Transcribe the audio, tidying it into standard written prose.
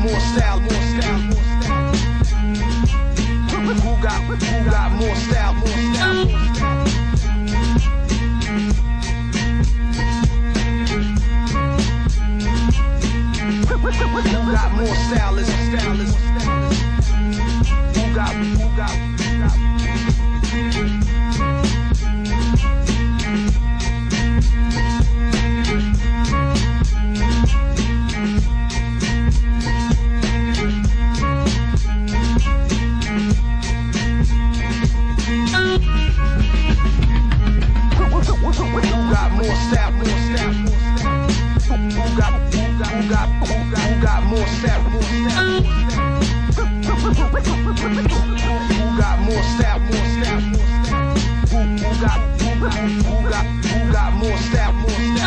more style, more style, more style? Who got more style, more style? Who got more stylists? Who got? Who got more style, more style?